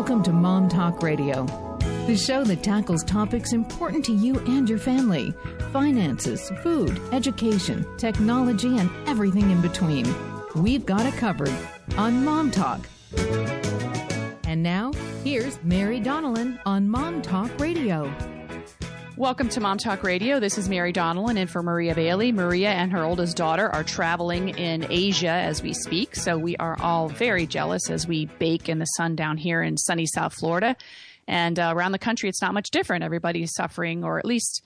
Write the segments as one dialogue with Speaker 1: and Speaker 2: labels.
Speaker 1: Welcome to Mom Talk Radio, the show that tackles topics important to you and your family. Finances, food, education, technology, and everything in between. We've got it covered on Mom Talk. And now, here's Mary Donnellan on Mom Talk Radio.
Speaker 2: Welcome to Mom Talk Radio. This is Mary Donnellan in for Maria Bailey. Maria and her oldest daughter are traveling in Asia as we speak, so we are all very jealous as we bake in the sun down here in sunny South Florida. And around the country, it's not much different. Everybody's suffering or at least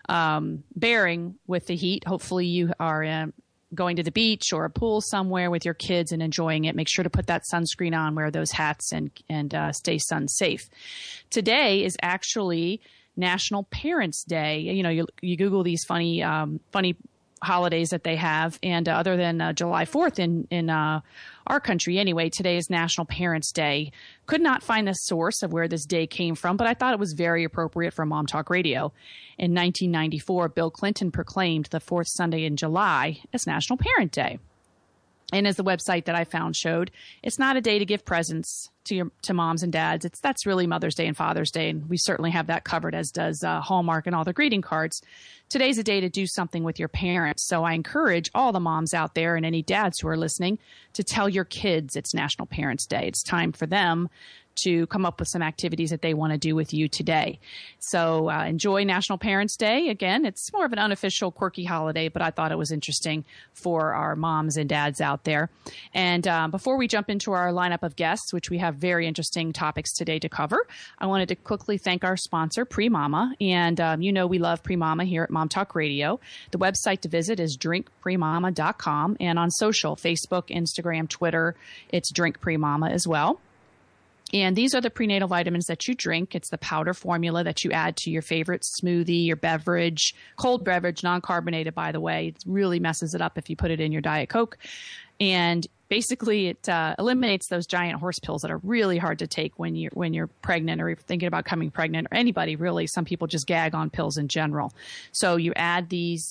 Speaker 2: bearing with the heat. Hopefully you are going to the beach or a pool somewhere with your kids and enjoying it. Make sure to put that sunscreen on, wear those hats, and stay sun safe. Today is actually National Parents Day. You know, you Google these funny holidays that they have, and other than July 4th in our country anyway, today is National Parents Day. Could not find the source of where this day came from, but I thought it was very appropriate for Mom Talk Radio. In 1994, Bill Clinton proclaimed the fourth Sunday in July as National Parent Day. And as the website that I found showed, it's not a day to give presents to moms and dads. That's really Mother's Day and Father's Day, and we certainly have that covered, as does Hallmark and all their greeting cards. Today's a day to do something with your parents. So I encourage all the moms out there and any dads who are listening to tell your kids it's National Parents Day. It's time for them to come up with some activities that they want to do with you today. So enjoy National Parents Day. Again, it's more of an unofficial, quirky holiday, but I thought it was interesting for our moms and dads out there. And before we jump into our lineup of guests, which we have very interesting topics today to cover, I wanted to quickly thank our sponsor, PreMama. And you know we love PreMama here at Mom Talk Radio. The website to visit is drinkpremama.com. And on social, Facebook, Instagram, Twitter, it's Drink PreMama as well. And these are the prenatal vitamins that you drink. It's the powder formula that you add to your favorite smoothie, your beverage, cold beverage, non-carbonated, by the way. It really messes it up if you put it in your Diet Coke. And basically, it eliminates those giant horse pills that are really hard to take when you're pregnant or thinking about becoming pregnant, or anybody really. Some people just gag on pills in general. So you add these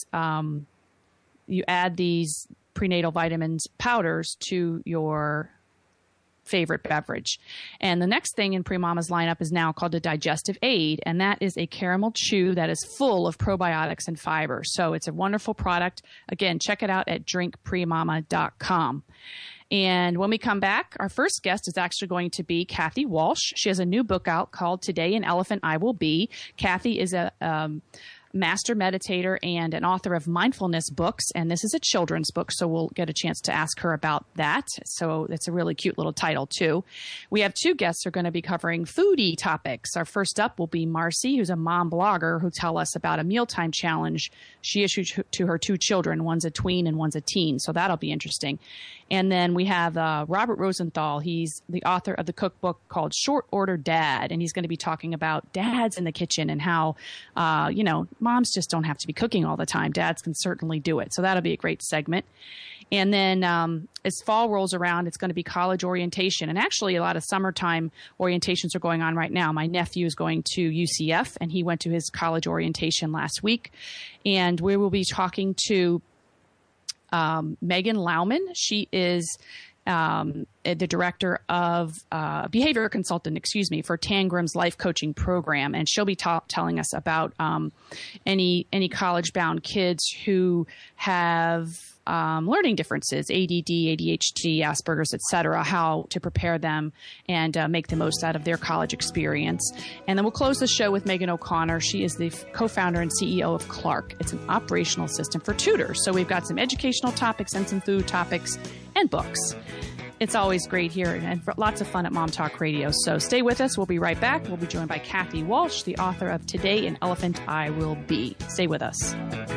Speaker 2: prenatal vitamins powders to your favorite beverage. And the next thing in PreMama's lineup is now called a digestive aid, and that is a caramel chew that is full of probiotics and fiber. So it's a wonderful product. Again, check it out at drinkpremama.com. And when we come back, our first guest is actually going to be Kathy Walsh. She has a new book out called Today an Elephant I Will Be. Kathy is a master meditator and an author of mindfulness books, and this is a children's book, so we'll get a chance to ask her about that. So it's a really cute little title too. We have two guests who are going to be covering foodie topics. Our first up will be Marcy, who's a mom blogger, who tell us about a mealtime challenge she issued to her two children. One's a tween and one's a teen, so that'll be interesting. And then we have Robert Rosenthal. He's the author of the cookbook called Short Order Dad, and he's going to be talking about dads in the kitchen and how, moms just don't have to be cooking all the time. Dads can certainly do it. So that'll be a great segment. And then as fall rolls around, it's going to be college orientation. And actually, a lot of summertime orientations are going on right now. My nephew is going to UCF, and he went to his college orientation last week. And we will be talking to Megan Lauman. She is the director of behavior consultant, for Tangram's life coaching program. And she'll be telling us about any college-bound kids who have learning differences, ADD, ADHD, Asperger's, etc., how to prepare them and make the most out of their college experience. And then we'll close the show with Megan O'Connor. She is the co-founder and CEO of Clark. It's an operational system for tutors. So we've got some educational topics and some food topics and books. It's always great here and lots of fun at Mom Talk Radio. So stay with us. We'll be right back. We'll be joined by Kathy Walsh, the author of Today an Elephant I Will Be. Stay with us.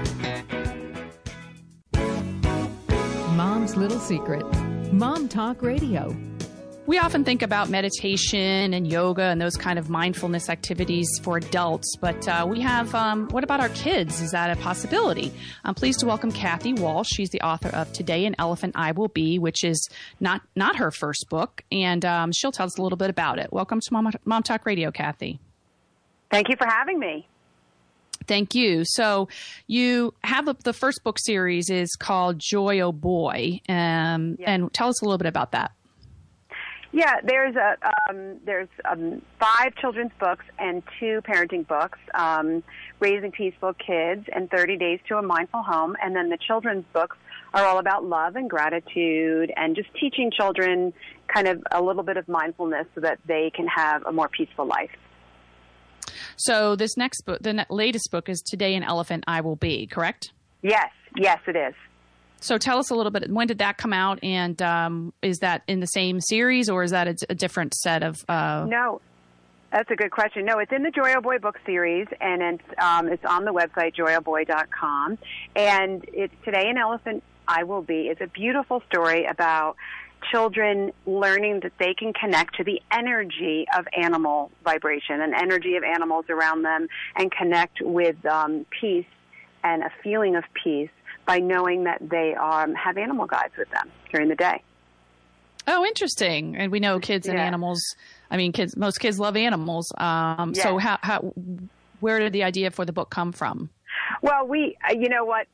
Speaker 1: Mom's Little Secret. Mom Talk Radio.
Speaker 2: We often think about meditation and yoga and those kind of mindfulness activities for adults, but we have, what about our kids? Is that a possibility? I'm pleased to welcome Kathy Walsh. She's the author of Today an Elephant I Will Be, which is not her first book, and she'll tell us a little bit about it. Welcome to Mom Talk Radio, Kathy.
Speaker 3: Thank you for having me.
Speaker 2: Thank you. So you have the first book series is called Joy, Oh Boy, and tell us a little bit about that.
Speaker 3: Yeah, there's 5 children's books and 2 parenting books, Raising Peaceful Kids and 30 Days to a Mindful Home. And then the children's books are all about love and gratitude and just teaching children kind of a little bit of mindfulness so that they can have a more peaceful life.
Speaker 2: So this next book, the latest book, is Today an Elephant I Will Be, correct?
Speaker 3: Yes, it is.
Speaker 2: So tell us a little bit, when did that come out, and is that in the same series, or is that a different set of...
Speaker 3: No, that's a good question. No, it's in the Joy Oh Boy book series, and it's on the website, joyohboy.com. And it's Today an Elephant I Will Be. It's a beautiful story about children learning that they can connect to the energy of animal vibration and energy of animals around them and connect with peace and a feeling of peace by knowing that they have animal guides with them during the day.
Speaker 2: Oh, interesting. And we know kids and animals. I mean, most kids love animals.
Speaker 3: Yes.
Speaker 2: So where did the idea for the book come from?
Speaker 3: Well, you know what,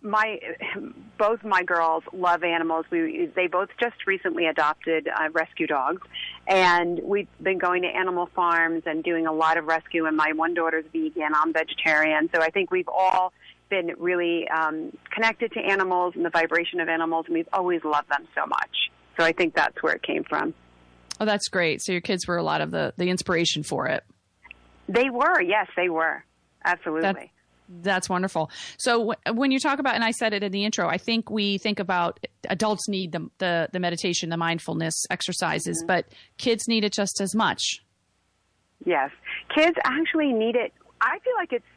Speaker 3: both my girls love animals. They both just recently adopted rescue dogs, and we've been going to animal farms and doing a lot of rescue. And my one daughter's vegan, I'm vegetarian, so I think we've all been really connected to animals and the vibration of animals, and we've always loved them so much. So I think that's where it came from. Oh,
Speaker 2: that's great. So your kids were a lot of the inspiration for it.
Speaker 3: They were, yes, they were. Absolutely.
Speaker 2: That's wonderful. So when you talk about, and I said it in the intro, I think we think about adults need the meditation, the mindfulness exercises, mm-hmm. but kids need it just as much. Yes. Kids actually need it. I feel like it's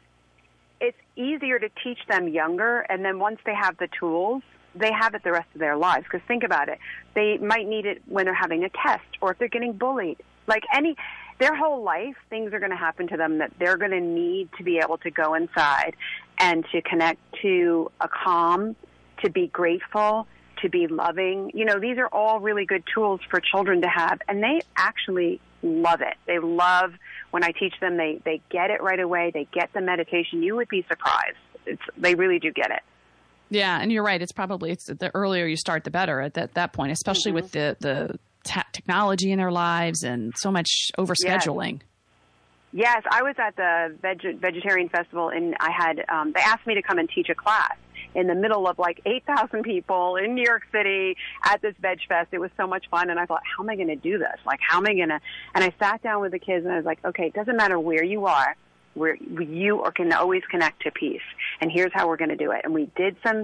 Speaker 2: easier to teach them younger, and then once they have the tools, they have it the rest of their lives. Because think about it. They might need it when they're having a test or if they're getting bullied. Their whole life, things are going to happen to them that they're going to need to be able to go inside and to connect to a calm, to be grateful, to be loving. You know, these are all really good tools for children to have, and they actually love it. They love when I teach them. They get it right away. They get the meditation. You would be surprised. They really do get it. Yeah, and you're right. It's the earlier you start, the better at that point, especially mm-hmm. with the technology in their lives and so much overscheduling. Yes, I was at the Vegetarian Festival, and I had they asked me to come and teach a class in the middle of 8,000 people in New York City at this Veg Fest. It was so much fun, and I thought, how am I going to do this? How am I going to? And I sat down with the kids, and I was like, okay, it doesn't matter where you are, can always connect to peace, and here's how we're going to do it. And we did some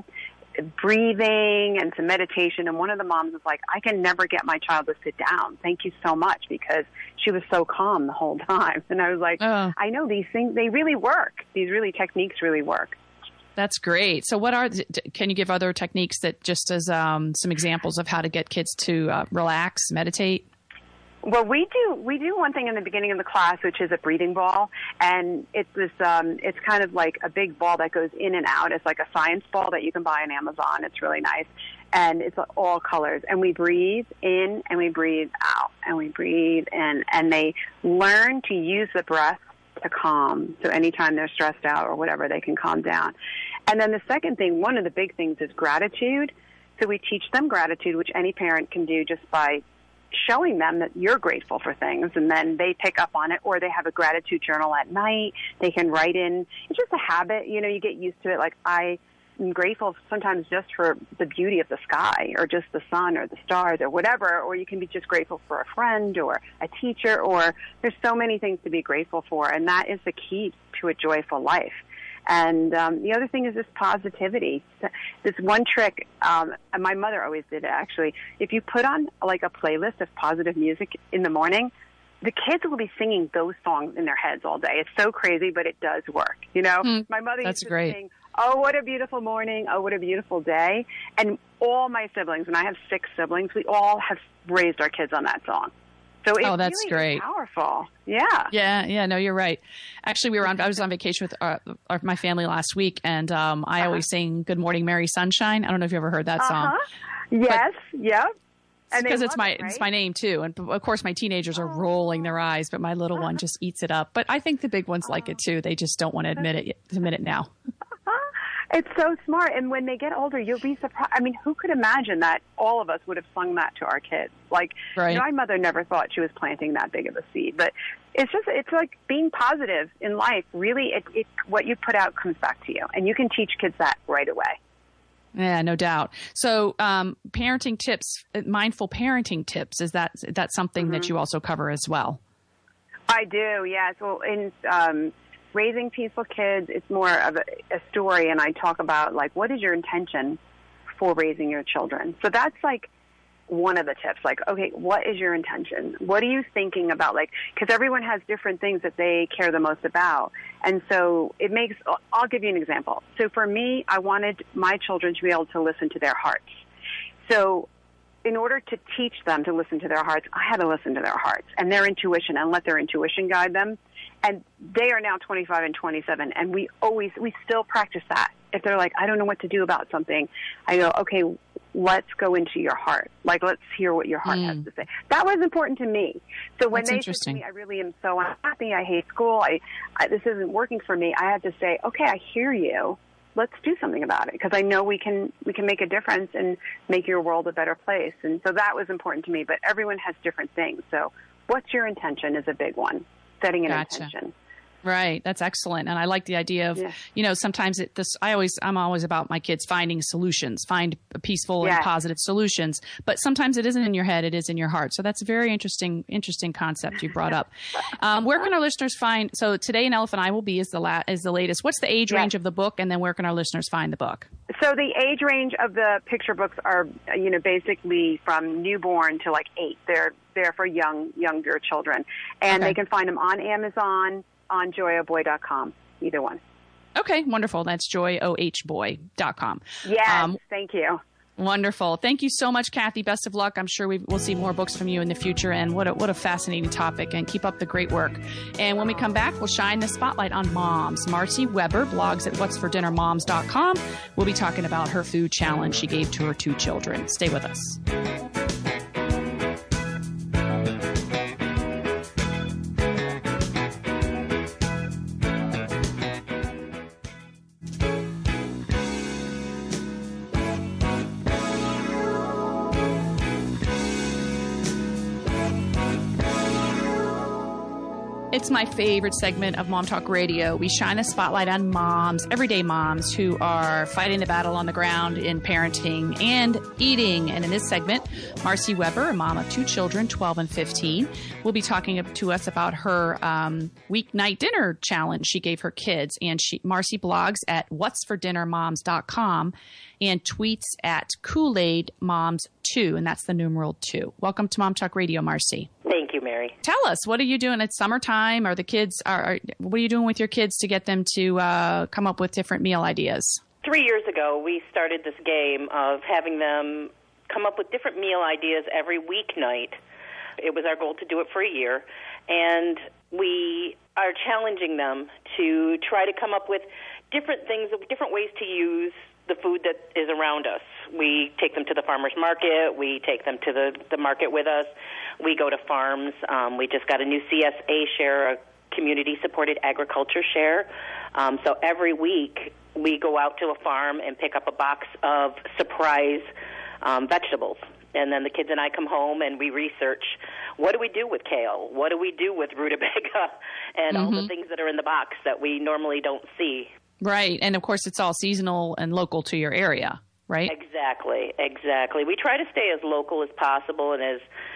Speaker 2: breathing and some meditation, and one of the moms was like, I can never get my child to sit down. Thank you so much, because she was so calm the whole time. And I was like, I know these things, they really work. These techniques really work. That's great. So can you give other techniques that just as some examples of how to get kids to relax, meditate? Well, we do one thing in the beginning of the class, which is a breathing ball, and it's this it's kind of like a big ball that goes in and out. It's like a science ball that you can buy on Amazon. It's really nice, and it's all colors. And we breathe in and we breathe out, and we breathe in, and they learn to use the breath to calm. So anytime they're stressed out or whatever, they can calm down. And then the second thing, one of the big things, is gratitude. So we teach them gratitude, which any parent can do just by showing them that you're grateful for things, and then they pick up on it, or they have a gratitude journal at night. They can write in. It's just a habit. You know, you get used to it. I'm grateful sometimes just for the beauty of the sky, or just the sun or the stars or whatever, or you can be just grateful for a friend or a teacher, or there's so many things to be grateful for, and that is the key to a joyful life. And the other thing is this positivity. This one trick, my mother always did it, actually. If you put on a playlist of positive music in the morning, the kids will be singing those songs in their heads all day. It's so crazy, but it does work. You know, my mother used to sing, "Oh, what a beautiful morning. Oh, what a beautiful day." And all my siblings, and I have 6 siblings, we all have raised our kids on that song. So it's that's really great. Powerful. Yeah. Yeah. No, you're right. Actually, I was on vacation with my family last week, and I always sing "Good Morning, Mary Sunshine." I don't know if you ever heard that song. Yes. Yep. Because it's my name too, and of course my teenagers are rolling their eyes, but my little one just eats it up. But I think the big ones like it too. They just don't want to admit it now.
Speaker 3: It's so smart. And when they get older, you'll be surprised. I mean, who could imagine that all of us would have sung that to our kids? Like,
Speaker 2: right.
Speaker 3: My mother never thought she was planting that big of a seed. But it's like being positive in life. Really, what you put out comes back to you. And you can teach kids that right away.
Speaker 2: Yeah, no doubt. So parenting tips, mindful parenting tips, is that something that you also cover as well?
Speaker 3: I do, yes. Well, in raising peaceful kids, it's more of a story, and I talk about, like, what is your intention for raising your children? So that's, like, one of the tips. Like, okay, what is your intention? What are you thinking about? Like, because everyone has different things that they care the most about. And so I'll give you an example. So for me, I wanted my children to be able to listen to their hearts. So in order to teach them to listen to their hearts, I had to listen to their hearts and their intuition and let their intuition guide them. And they are now 25 and 27, and we still practice that. If they're like, I don't know what to do about something, I go, okay, let's go into your heart. Like, let's hear what your heart has to say. That was important to me. So when they said to me, I really am so unhappy, I hate school, this isn't working for me, I had to say, okay, I hear you. Let's do something about it, because I know we can make a difference and make your world a better place. And so that was important to me. But everyone has different things. So what's your intention is a big one. Setting an intention.
Speaker 2: Right. That's excellent. And I like the idea of, sometimes I'm always about my kids finding solutions, find peaceful and positive solutions, but sometimes it isn't in your head, it is in your heart. So that's a very interesting concept you brought up. Where can our listeners find, so Today an Elephant I Will Be is the latest. What's the age range of the book? And then where can our listeners find the book?
Speaker 3: So the age range of the picture books are, basically from newborn to like 8. They're for younger children. And they can find them on Amazon, on joyohboy.com, either one.
Speaker 2: Okay, wonderful. That's joyohboy.com.
Speaker 3: Yes, thank you.
Speaker 2: Wonderful. Thank you so much, Kathy. Best of luck. I'm sure we'll see more books from you in the future. And what a fascinating topic. And keep up the great work. And when we come back, we'll shine the spotlight on moms. Marcy Weber blogs at whatsfordinnermoms.com. We'll be talking about her food challenge she gave to her 2 children. Stay with us. It's my favorite segment of Mom Talk Radio. We shine a spotlight on moms, everyday moms who are fighting the battle on the ground in parenting and eating. And in this segment, Marcy Weber, a mom of 2 children, 12 and 15, will be talking to us about her weeknight dinner challenge she gave her kids. And Marcy blogs at whatsfordinnermoms.com and tweets at Kool-Aid Moms 2, and that's the numeral 2. Welcome to Mom Talk Radio, Marcy.
Speaker 4: Thank you, Mary.
Speaker 2: Tell us, what are you doing? It's summertime. Are the kids? What are you doing with your kids to get them to come up with different meal ideas?
Speaker 4: 3 years ago, we started this game of having them come up with different meal ideas every weeknight. It was our goal to do it for a year, and we are challenging them to try to come up with different things, different ways to use the food that is around us. We take them to the farmer's market. We take them to the market with us. We go to farms. We just got a new CSA share, a community-supported agriculture share. So every week we go out to a farm and pick up a box of surprise vegetables. And then the kids and I come home and we research, what do we do with kale? What do we do with rutabaga? And all the things that are in the box that we normally don't see.
Speaker 2: Right. And, of course, it's all seasonal and local to your area, right?
Speaker 4: Exactly. We try to stay as local as possible and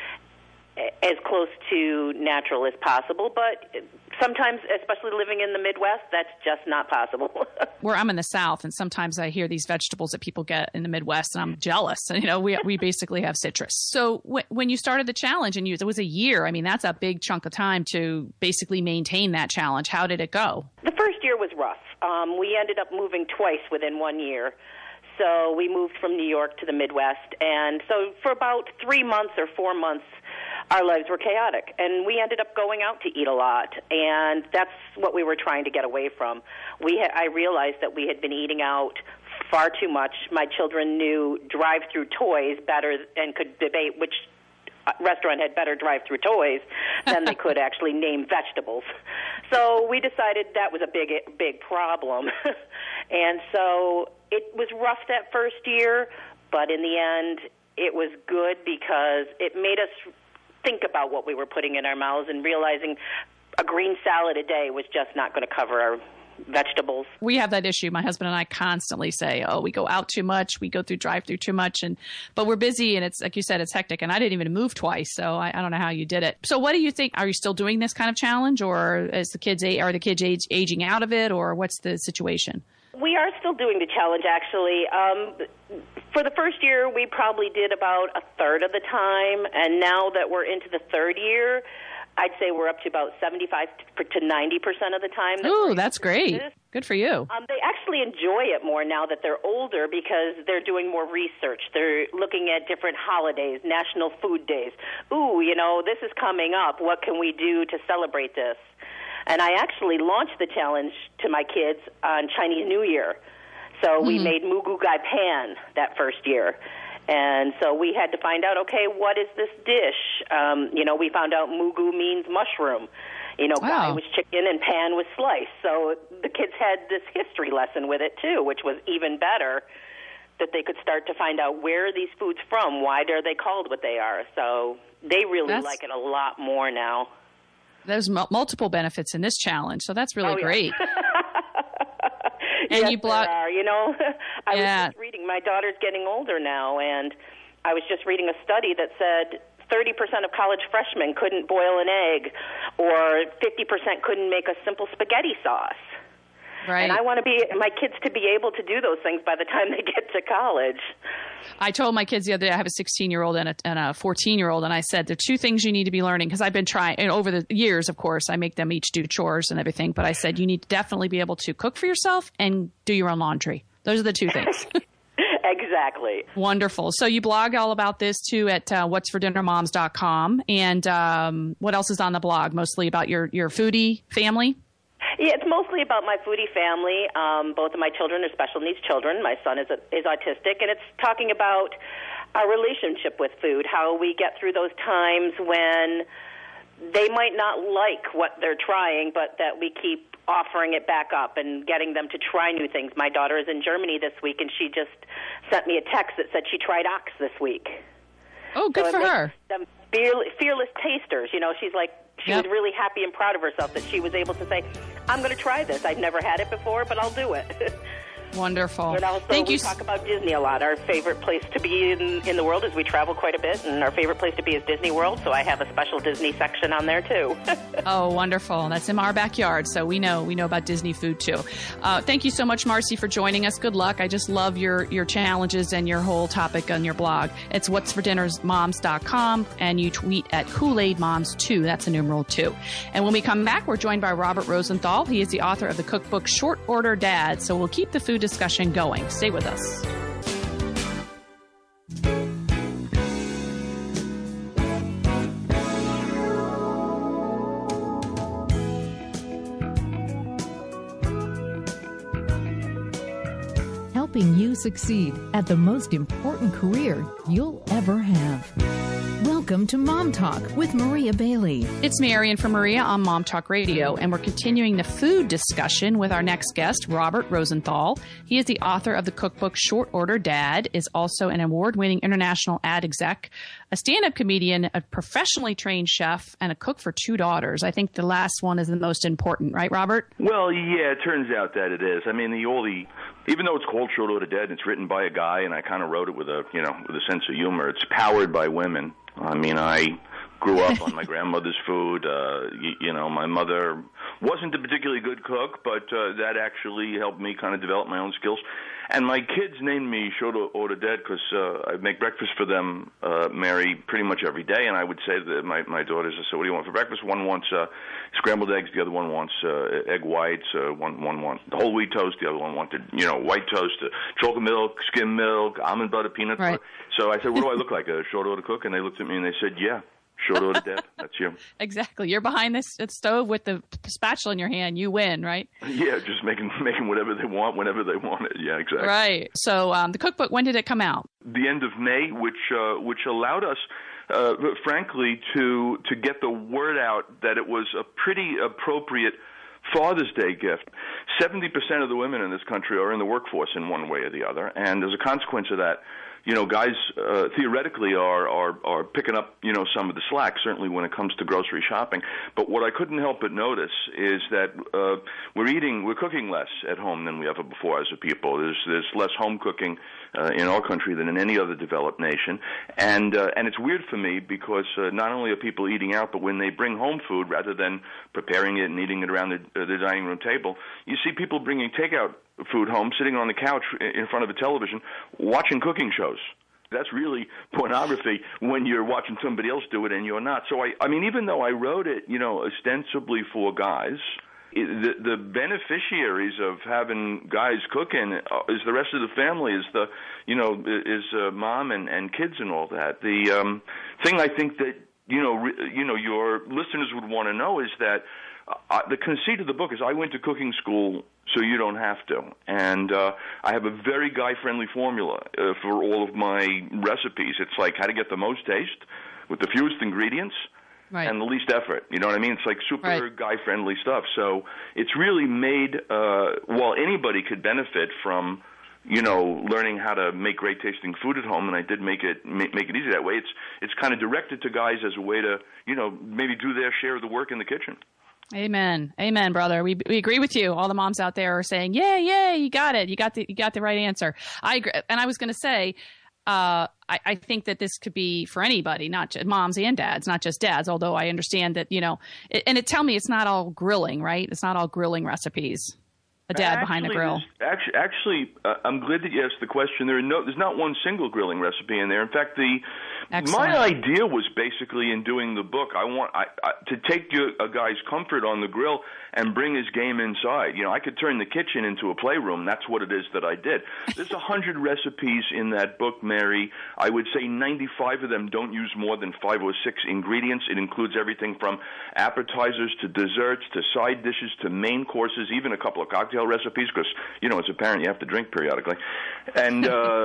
Speaker 4: as close to natural as possible, but sometimes, especially living in the Midwest, that's just not possible.
Speaker 2: Where I'm in the South, and sometimes I hear these vegetables that people get in the Midwest, and I'm jealous. We basically have citrus. So when you started the challenge, and it was a year, I mean, that's a big chunk of time to basically maintain that challenge. How did it go?
Speaker 4: The first year was rough. We ended up moving twice within 1 year. So we moved from New York to the Midwest, and so for about 3 months or 4 months, our lives were chaotic, and we ended up going out to eat a lot, and that's what we were trying to get away from. I realized that we had been eating out far too much. My children knew drive-through toys better and could debate which restaurant had better drive-through toys than they could actually name vegetables. So we decided that was a big problem. And so it was rough that first year, but in the end, it was good because it made us think about what we were putting in our mouths and realizing a green salad a day was just not going to cover our vegetables.
Speaker 2: We have that issue. My husband and I constantly say, we go out too much. We go through drive-through too much. But we're busy, and it's like you said, it's hectic. And I didn't even move twice, so I don't know how you did it. So what do you think? Are you still doing this kind of challenge, or are the kids aging out of it, or what's the situation?
Speaker 4: We are still doing the challenge, actually. For the first year, we probably did about a third of the time, and now that we're into the third year, I'd say we're up to about 75 to 90% of the time.
Speaker 2: Ooh, that's great. Good for you.
Speaker 4: They actually enjoy it more now that they're older because they're doing more research. They're looking at different holidays, national food days. Ooh, this is coming up. What can we do to celebrate this? And I actually launched the challenge to my kids on Chinese New Year. So we made Mugu Gai Pan that first year. And so we had to find out, okay, what is this dish? We found out Mugu means mushroom. Gai was chicken and pan was slice. So the kids had this history lesson with it, too, which was even better, that they could start to find out where are these foods from, why are they called what they are. So they really like it a lot more now.
Speaker 2: There's multiple benefits in this challenge, so that's really great. And
Speaker 4: yes,
Speaker 2: you blog.
Speaker 4: I was just reading. My daughter's getting older now, and I was just reading a study that said 30% of college freshmen couldn't boil an egg, or 50% couldn't make a simple spaghetti sauce.
Speaker 2: Right.
Speaker 4: And I want my kids to be able to do those things by the time they get to college.
Speaker 2: I told my kids the other day, I have a 16-year-old and a 14-year-old, and I said, there are two things you need to be learning, because I've been trying, and over the years, of course, I make them each do chores and everything, but I said, you need to definitely be able to cook for yourself and do your own laundry. Those are the two things.
Speaker 4: Exactly.
Speaker 2: Wonderful. So you blog all about this, too, at whatsfordinnermoms.com. And what else is on the blog? Mostly about your foodie family?
Speaker 4: Yeah, it's mostly about my foodie family. Both of my children are special needs children. My son is autistic, and it's talking about our relationship with food, how we get through those times when they might not like what they're trying, but that we keep offering it back up and getting them to try new things. My daughter is in Germany this week, and she just sent me a text that said she tried ox this week.
Speaker 2: Oh, good for her.
Speaker 4: Them fearless tasters. She's like, she was really happy and proud of herself that she was able to say, I'm going to try this. I've never had it before, but I'll do it.
Speaker 2: Wonderful.
Speaker 4: And also, we talk about Disney a lot. Our favorite place to be in the world is we travel quite a bit, and our favorite place to be is Disney World, so I have a special Disney section on there, too.
Speaker 2: Oh, wonderful. That's in our backyard, so we know about Disney food, too. Thank you so much, Marcy, for joining us. Good luck. I just love your challenges and your whole topic on your blog. It's whatsfordinnermoms.com, and you tweet at Kool-Aid Moms 2. That's a numeral 2. And when we come back, we're joined by Robert Rosenthal. He is the author of the cookbook Short Order Dad, so we'll keep the food discussion going. Stay with us.
Speaker 1: Helping you succeed at the most important career you'll ever have. Welcome to Mom Talk with Maria Bailey.
Speaker 2: It's Marian from Maria on Mom Talk Radio, and we're continuing the food discussion with our next guest, Robert Rosenthal. He is the author of the cookbook Short Order Dad, is also an award-winning international ad exec, a stand-up comedian, a professionally trained chef, and a cook for 2 daughters. I think the last one is the most important, right, Robert?
Speaker 5: Well, yeah, it turns out that it is. I mean, even though it's called Short Order Dad, it's written by a guy, and I kind of wrote it with a sense of humor. It's powered by women. I mean, I grew up on my grandmother's food. My mother wasn't a particularly good cook, but that actually helped me kind of develop my own skills. And my kids named me Short Order Dad because I make breakfast for them, Mary, pretty much every day. And I would say to my daughters, I said, what do you want for breakfast? One wants scrambled eggs. The other one wants egg whites. One wants the whole wheat toast. The other one wanted, white toast, chocolate milk, skim milk, almond butter, peanut butter. So I said, what do I look like, a short order cook? And they looked at me and they said, yeah. Short Order Dad, that's you. Exactly.
Speaker 2: You're behind this stove with the spatula in your hand. You win, right?
Speaker 5: Yeah, just making whatever they want whenever they want it. Yeah, exactly.
Speaker 2: Right. So the cookbook, when did it come out?
Speaker 5: The end of May, which allowed us, frankly, to get the word out that it was a pretty appropriate Father's Day gift. 70% of the women in this country are in the workforce in one way or the other, and as a consequence of that, guys theoretically are picking up, some of the slack, certainly when it comes to grocery shopping. But what I couldn't help but notice is that we're cooking less at home than we ever before as a people. There's less home cooking in our country than in any other developed nation, and it's weird for me because not only are people eating out, but when they bring home food rather than preparing it and eating it around the dining room table, you see people bringing takeout food home, sitting on the couch in front of a television, watching cooking shows. That's really pornography when you're watching somebody else do it and you're not. So I mean, even though I wrote it, ostensibly for guys, the beneficiaries of having guys cooking is the rest of the family, is mom and kids and all that. The thing I think that your listeners would want to know is that the conceit of the book is I went to cooking school so you don't have to. And I have a very guy-friendly formula for all of my recipes. It's like how to get the most taste with the fewest ingredients and the least effort. You know what I mean? It's like super guy-friendly stuff. So it's really made, while anybody could benefit from, learning how to make great-tasting food at home, and I did make it easy that way. It's kind of directed to guys as a way to, maybe do their share of the work in the kitchen.
Speaker 2: Amen. Amen, brother. We agree with you. All the moms out there are saying, yeah, you got it. You got the right answer. I agree. And I was going to say, I think that this could be for anybody, not just moms and dads, not just dads, although I understand that, tell me it's not all grilling, right? It's not all grilling recipes. A dad behind the grill.
Speaker 5: Actually, I'm glad that you asked the question. There's not one single grilling recipe in there. In fact, my idea was basically in doing the book, I want to take a guy's comfort on the grill and bring his game inside. I could turn the kitchen into a playroom. That's what it is that I did. There's 100 recipes in that book, Mary. I would say 95 of them don't use more than 5 or 6 ingredients. It includes everything from appetizers to desserts to side dishes to main courses, even a couple of cocktail recipes, because as a parent you have to drink periodically, and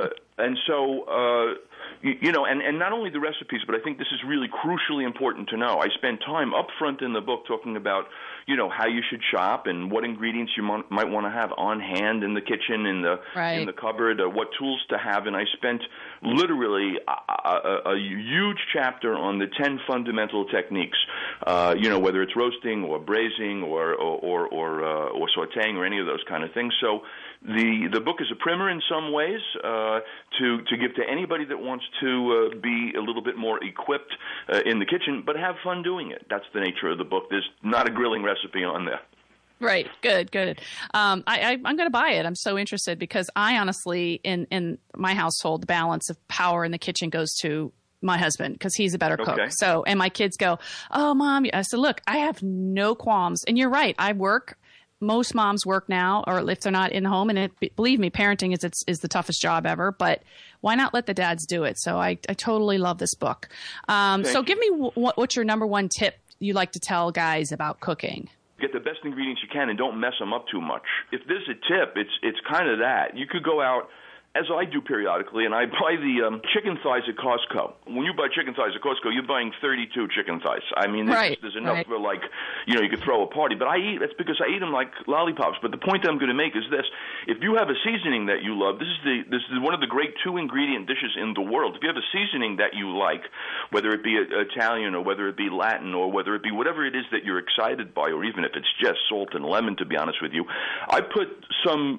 Speaker 5: so and not only the recipes, but I think this is really crucially important to know. I spend time up front in the book talking about how you should shop and what ingredients you might want to have on hand in the kitchen, in the cupboard, what tools to have, and I spent literally a huge chapter on the 10 fundamental techniques, whether it's roasting or braising or sautéing or any of those kind of things. So the book is a primer in some ways to give to anybody that wants to be a little bit more equipped in the kitchen, but have fun doing it. That's the nature of the book. There's not a grilling recipe on there.
Speaker 2: Right. Good. I'm going to buy it. I'm so interested because I honestly, in my household, the balance of power in the kitchen goes to my husband because he's a better cook. Okay. So, and my kids go, "Oh, Mom." I said, "Look, I have no qualms." And you're right. I work. Most moms work now, or if they're not in the home, and believe me, parenting is the toughest job ever. But why not let the dads do it? So I totally love this book. So give me what's your number one tip you like to tell guys about cooking?
Speaker 5: Get the best ingredients you can and don't mess them up too much. If there's a tip, it's kind of that. You could go out, as I do periodically, and I buy the chicken thighs at Costco. When you buy chicken thighs at Costco, you're buying 32 chicken thighs. I mean, there's enough for you could throw a party. But that's because I eat them like lollipops. But the point I'm going to make is this. If you have a seasoning that you love, this is one of the great 2-ingredient dishes in the world. If you have a seasoning that you like, whether it be Italian or whether it be Latin or whether it be whatever it is that you're excited by, or even if it's just salt and lemon, to be honest with you, I put some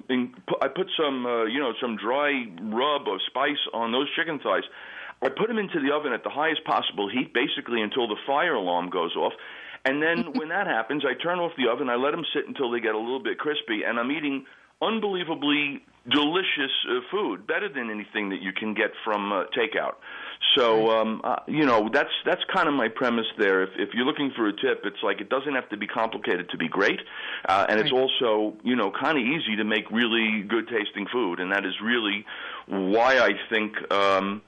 Speaker 5: dry rub of spice on those chicken thighs. I put them into the oven at the highest possible heat, basically until the fire alarm goes off. And then when that happens, I turn off the oven, I let them sit until they get a little bit crispy, and I'm eating unbelievably delicious food, better than anything that you can get from takeout. So, that's kind of my premise there. If you're looking for a tip, it's like it doesn't have to be complicated to be great, and it's also, kind of easy to make really good-tasting food, and that is really why I think,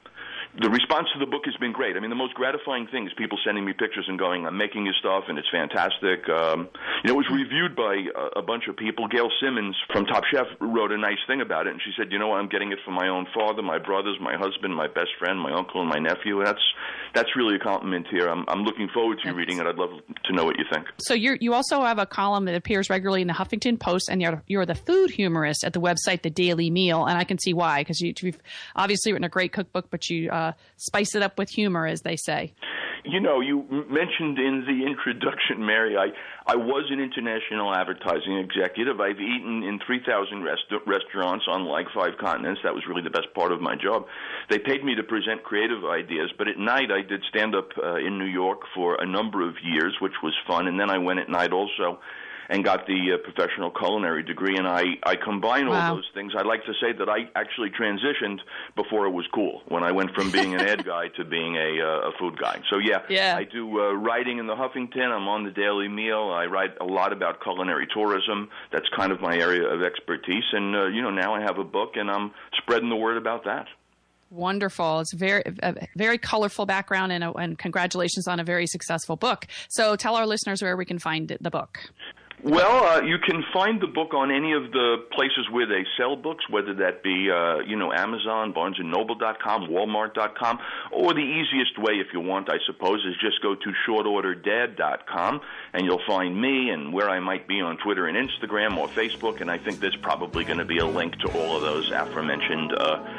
Speaker 5: the response to the book has been great. I mean, the most gratifying thing is people sending me pictures and going, I'm making your stuff, and it's fantastic. It was reviewed by a bunch of people. Gail Simmons from Top Chef wrote a nice thing about it, and she said, you know what, I'm getting it from my own father, my brothers, my husband, my best friend, my uncle, and my nephew. That's really a compliment here. I'm looking forward to reading it. I'd love to know what you think.
Speaker 2: So you also have a column that appears regularly in the Huffington Post, and you're the food humorist at the website The Daily Meal, and I can see why, because you've obviously written a great cookbook, but you spice it up with humor, as they say.
Speaker 5: You know, you mentioned in the introduction, Mary, I was an international advertising executive. I've eaten in 3,000 restaurants on like 5 continents. That was really the best part of my job. They paid me to present creative ideas, but at night I did stand-up in New York for a number of years, which was fun, and then I went at night also and got the professional culinary degree, and I combine all those things. I'd like to say that I actually transitioned before it was cool, when I went from being an ad guy to being a food guy. So, yeah. I do writing in the Huffington. I'm on the Daily Meal. I write a lot about culinary tourism. That's kind of my area of expertise, and, now I have a book, and I'm spreading the word about that.
Speaker 2: Wonderful. It's a very colorful background, and congratulations on a very successful book. So tell our listeners where we can find the book.
Speaker 5: Well, you can find the book on any of the places where they sell books, whether that be, Amazon, BarnesandNoble.com, Walmart.com, or the easiest way, if you want, I suppose, is just go to shortorderdad.com, and you'll find me and where I might be on Twitter and Instagram or Facebook, and I think there's probably going to be a link to all of those aforementioned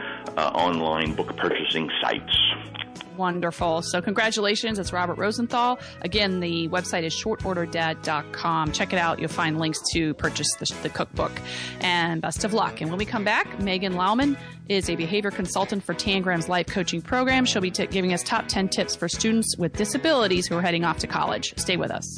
Speaker 5: online book purchasing sites.
Speaker 2: Wonderful. So congratulations. It's Robert Rosenthal. Again, the website is shortorderdad.com. Check it out. You'll find links to purchase the cookbook. And best of luck. And when we come back, Megan Laumann is a behavior consultant for Tangram's life coaching program. She'll be giving us top 10 tips for students with disabilities who are heading off to college. Stay with us.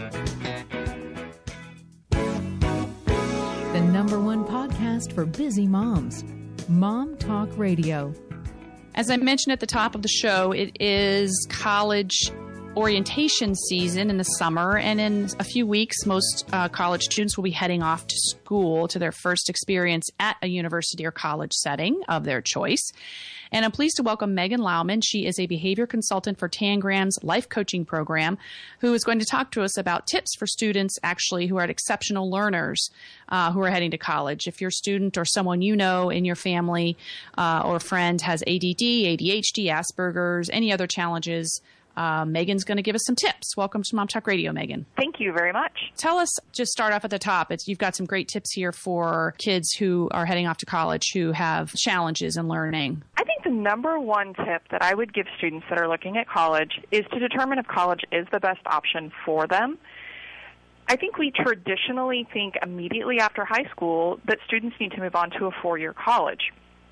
Speaker 1: The #1 podcast for busy moms, Mom Talk Radio.
Speaker 2: As I mentioned at the top of the show, it is college orientation season in the summer, and in a few weeks, most college students will be heading off to school to their first experience at a university or college setting of their choice. And I'm pleased to welcome Megan Laumann. She is a behavior consultant for Tangram's life coaching program, who is going to talk to us about tips for students actually who are exceptional learners who are heading to college. If your student or someone you know in your family or friend has ADD, ADHD, Asperger's, any other challenges, Megan's going to give us some tips. Welcome to Mom Talk Radio, Megan.
Speaker 6: Thank you very much.
Speaker 2: Tell us, just start off at the top. You've got some great tips here for kids who are heading off to college who have challenges in learning.
Speaker 6: I think the #1 tip that I would give students that are looking at college is to determine if college is the best option for them. I think we traditionally think immediately after high school that students need to move on to a 4-year college.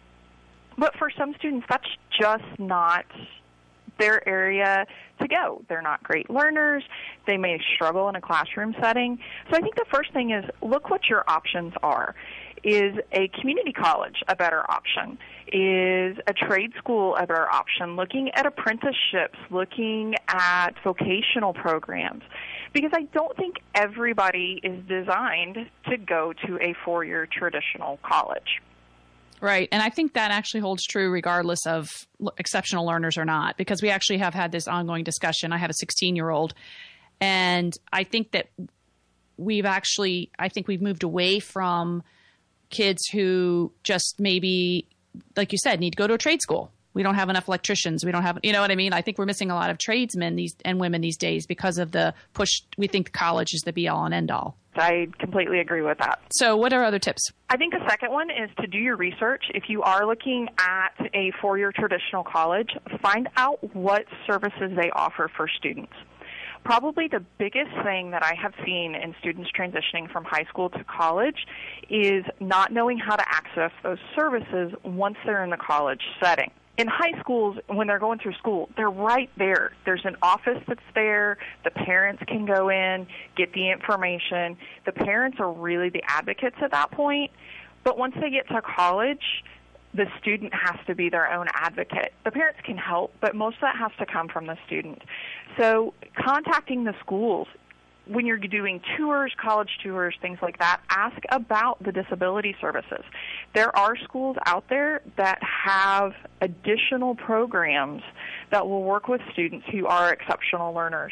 Speaker 6: But for some students, that's just not their area to go. They're not great learners. They may struggle in a classroom setting. So I think the first thing is look what your options are. Is a community college a better option? Is a trade school a better option? Looking at apprenticeships, looking at vocational programs. Because I don't think everybody is designed to go to a 4-year traditional college.
Speaker 2: Right. And I think that actually holds true regardless of exceptional learners or not, because we actually have had this ongoing discussion. I have a 16-year-old, and I think that we've moved away from kids who just maybe, like you said, need to go to a trade school. We don't have enough electricians. We don't have, you know what I mean? I think we're missing a lot of tradesmen and women these days because of the push. We think college is the be-all and end-all.
Speaker 6: I completely agree with that.
Speaker 2: So what are other tips?
Speaker 6: I think the second one is to do your research. If you are looking at a 4-year traditional college, find out what services they offer for students. Probably the biggest thing that I have seen in students transitioning from high school to college is not knowing how to access those services once they're in the college setting. In high schools, when they're going through school, they're right there. There's an office that's there. The parents can go in, get the information. The parents are really the advocates at that point. But once they get to college, the student has to be their own advocate. The parents can help, but most of that has to come from the student. So contacting the schools, when you're doing tours, college tours, things like that, ask about the disability services. There are schools out there that have additional programs that will work with students who are exceptional learners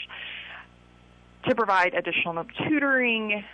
Speaker 6: to provide additional tutoring,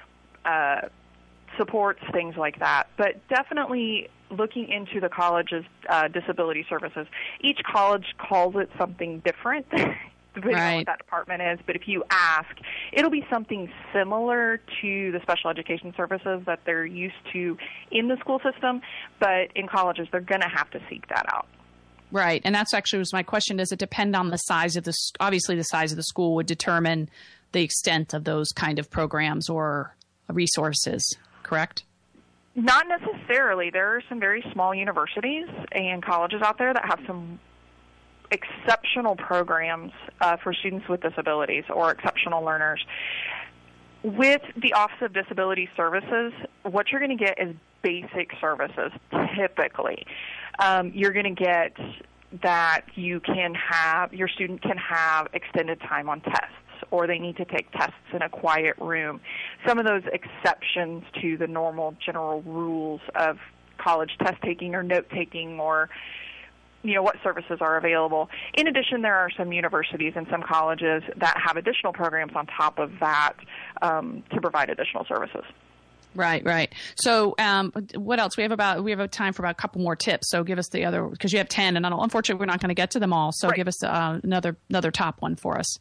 Speaker 6: supports, things like that. But definitely looking into the college's disability services. Each college calls it something different, depending on what that department is. But if you ask, it'll be something similar to the special education services that they're used to in the school system. But in colleges, they're going to have to seek that out.
Speaker 2: Right. And that's actually was my question. Does it depend on the size of obviously the size of the school would determine the extent of those kind of programs or resources, correct?
Speaker 6: Not necessarily. There are some very small universities and colleges out there that have some exceptional programs for students with disabilities or exceptional learners. With the Office of Disability Services, what you're going to get is basic services, typically. You're going to get that your student can have extended time on tests, or they need to take tests in a quiet room. Some of those exceptions to the normal general rules of college test taking or note taking, or what services are available. In addition, there are some universities and some colleges that have additional programs on top of that to provide additional services.
Speaker 2: Right. So what else? We have time for about a couple more tips. So give us the other, because you have 10, and unfortunately we're not going to get to them all. So give us another top one for us.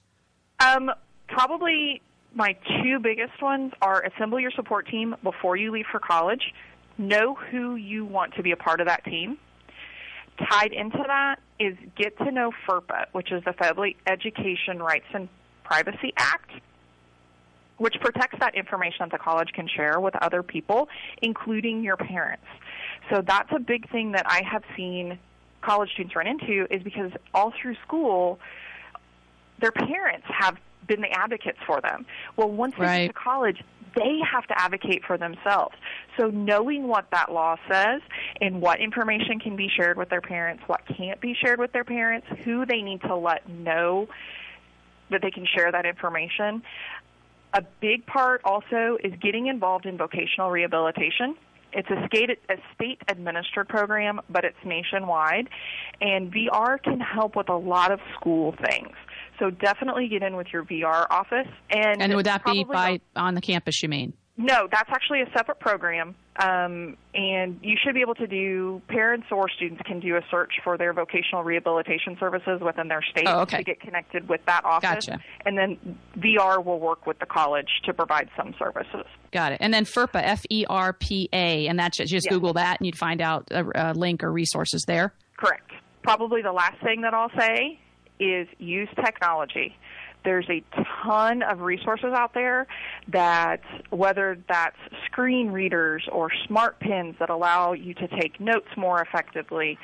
Speaker 6: Probably my two biggest ones are assemble your support team before you leave for college. Know who you want to be a part of that team. Tied into that is get to know FERPA, which is the Federal Education Rights and Privacy Act, which protects that information that the college can share with other people, including your parents. So that's a big thing that I have seen college students run into, is because all through school, their parents have been the advocates for them. Well, once they get to college, they have to advocate for themselves. So knowing what that law says and what information can be shared with their parents, what can't be shared with their parents, who they need to let know that they can share that information. A big part also is getting involved in vocational rehabilitation. It's a state-administered program, but it's nationwide, and VR can help with a lot of school things. So definitely get in with your VR office. And
Speaker 2: would that be on the campus, you mean?
Speaker 6: No, that's actually a separate program, and you should be able to do, parents or students can do a search for their vocational rehabilitation services within their state to get connected with that office. Gotcha. And then VR will work with the college to provide some services.
Speaker 2: Got it. And then FERPA, F-E-R-P-A, and that's just Google that and you'd find out a link or resources there?
Speaker 6: Correct. Probably the last thing that I'll say is use technology. There's a ton of resources out there that, whether that's screen readers or smart pens that allow you to take notes more effectively,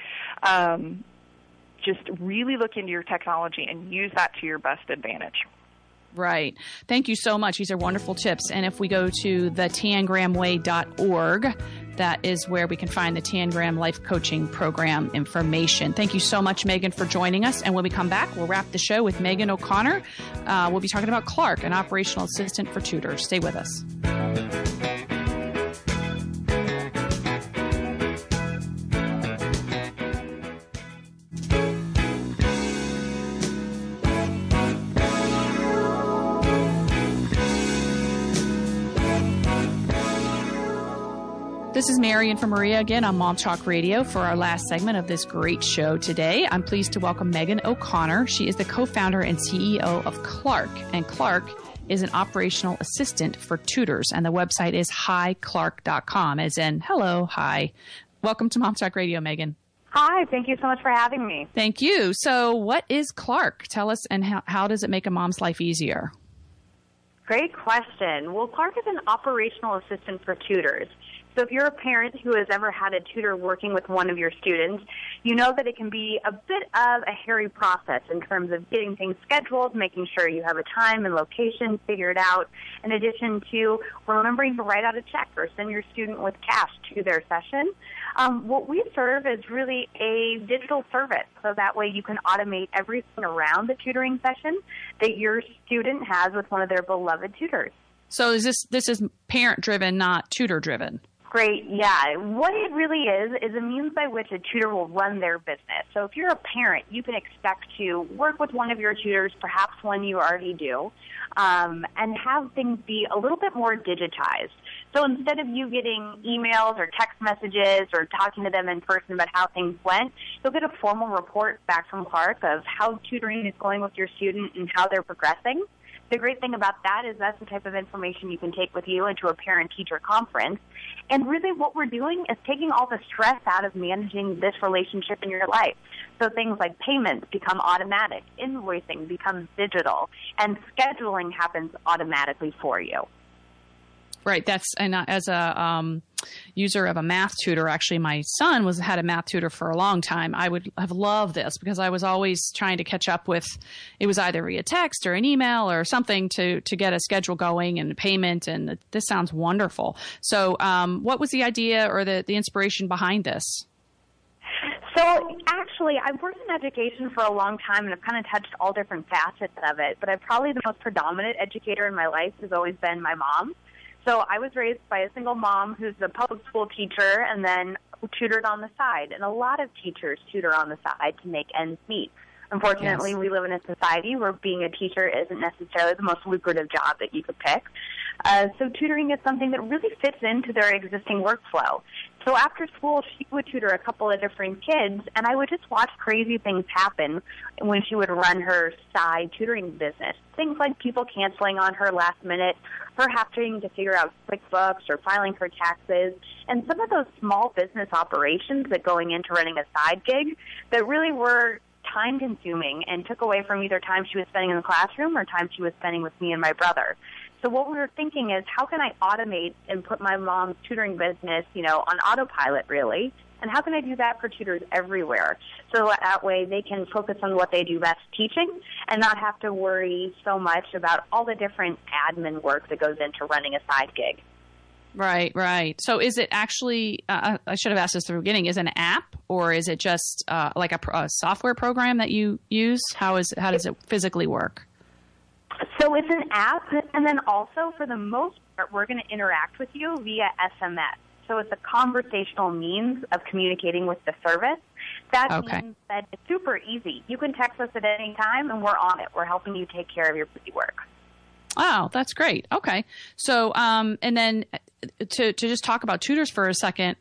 Speaker 6: just really look into your technology and use that to your best advantage.
Speaker 2: Right. Thank you so much. These are wonderful tips. And if we go to the tangramway.org, that is where we can find the Tangram Life Coaching Program information. Thank you so much, Megan, for joining us. And when we come back, we'll wrap the show with Megan O'Connor. We'll be talking about Clark, an operational assistant for tutors. Stay with us. This is Mary and for Maria again on Mom Talk Radio for our last segment of this great show today. I'm pleased to welcome Megan O'Connor. She is the co-founder and CEO of Clark, and Clark is an operational assistant for tutors, and the website is hiclark.com, as in hello, hi. Welcome to Mom Talk Radio, Megan.
Speaker 7: Hi, thank you so much for having me.
Speaker 2: Thank you. So what is Clark? Tell us, and how does it make a mom's life easier?
Speaker 7: Great question. Well, Clark is an operational assistant for tutors. So if you're a parent who has ever had a tutor working with one of your students, you know that it can be a bit of a hairy process in terms of getting things scheduled, making sure you have a time and location figured out, in addition to remembering to write out a check or send your student with cash to their session. What we serve is really a digital service, so that way you can automate everything around the tutoring session that your student has with one of their beloved tutors.
Speaker 2: So this is parent-driven, not tutor-driven?
Speaker 7: Great, yeah. What it really is a means by which a tutor will run their business. So if you're a parent, you can expect to work with one of your tutors, perhaps one you already do, and have things be a little bit more digitized. So instead of you getting emails or text messages or talking to them in person about how things went, you'll get a formal report back from Clark of how tutoring is going with your student and how they're progressing. The great thing about that is that's the type of information you can take with you into a parent-teacher conference. And really what we're doing is taking all the stress out of managing this relationship in your life. So things like payments become automatic, invoicing becomes digital, and scheduling happens automatically for you.
Speaker 2: Right. And as a user of a math tutor, actually my son had a math tutor for a long time. I would have loved this because I was always trying to catch up with, it was either via text or an email or something to get a schedule going and payment. And this sounds wonderful. So what was the idea or the inspiration behind this?
Speaker 7: So actually, I've worked in education for a long time, and I've kind of touched all different facets of it. But probably the most predominant educator in my life has always been my mom. So I was raised by a single mom who's a public school teacher and then tutored on the side. And a lot of teachers tutor on the side to make ends meet. Unfortunately, yes. We live in a society where being a teacher isn't necessarily the most lucrative job that you could pick. So tutoring is something that really fits into their existing workflow. So after school, she would tutor a couple of different kids, and I would just watch crazy things happen when she would run her side tutoring business. Things like people canceling on her last minute, her having to figure out QuickBooks or filing her taxes, and some of those small business operations that going into running a side gig that really were time-consuming and took away from either time she was spending in the classroom or time she was spending with me and my brother. So what we were thinking is, how can I automate and put my mom's tutoring business, on autopilot, really? And how can I do that for tutors everywhere? So that way they can focus on what they do best, teaching, and not have to worry so much about all the different admin work that goes into running a side gig.
Speaker 2: Right. So is it actually, I should have asked this at the beginning, is it an app or is it just like a software program that you use? How does it physically work?
Speaker 7: So it's an app, and then also, for the most part, we're going to interact with you via SMS. So it's a conversational means of communicating with the service. That means that it's super easy. You can text us at any time, and we're on it. We're helping you take care of your busy work.
Speaker 2: Oh, that's great. Okay. So, and then to just talk about tutors for a second,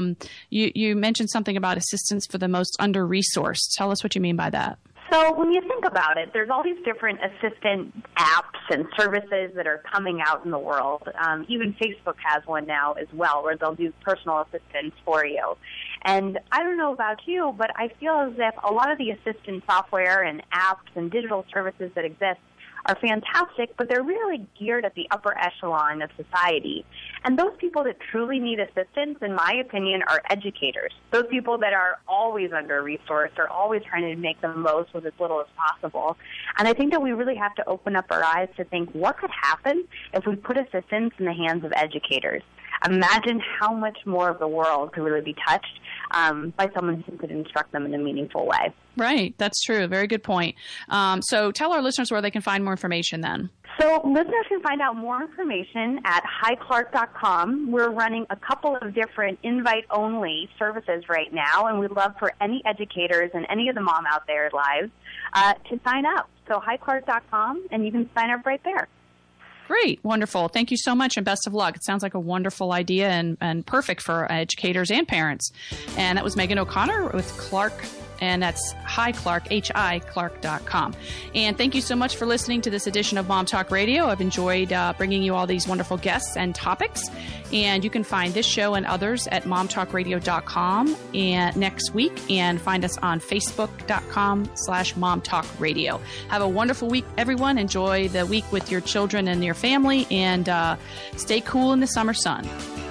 Speaker 2: you mentioned something about assistance for the most under-resourced. Tell us what you mean by that.
Speaker 7: So when you think about it, there's all these different assistant apps and services that are coming out in the world. Even Facebook has one now as well, where they'll do personal assistance for you. And I don't know about you, but I feel as if a lot of the assistant software and apps and digital services that exist are fantastic, but they're really geared at the upper echelon of society. And those people that truly need assistance, in my opinion, are educators. Those people that are always under-resourced, are always trying to make the most with as little as possible. And I think that we really have to open up our eyes to think, what could happen if we put assistance in the hands of educators? Imagine how much more of the world could really be touched by someone who could instruct them in a meaningful way.
Speaker 2: Right. That's true. Very good point. So tell our listeners where they can find more information then.
Speaker 7: So listeners can find out more information at highclark.com. We're running a couple of different invite-only services right now, and we'd love for any educators and any of the mom out there lives to sign up. So highclark.com, and you can sign up right there.
Speaker 2: Great. Wonderful. Thank you so much, and best of luck. It sounds like a wonderful idea and perfect for educators and parents. And that was Megan O'Connor with Clark, and that's HiClark, HiClark.com. And thank you so much for listening to this edition of Mom Talk Radio. I've enjoyed bringing you all these wonderful guests and topics. And you can find this show and others at momtalkradio.com and next week, and find us on facebook.com/momtalkradio. Have a wonderful week, everyone. Enjoy the week with your children and your family, and stay cool in the summer sun.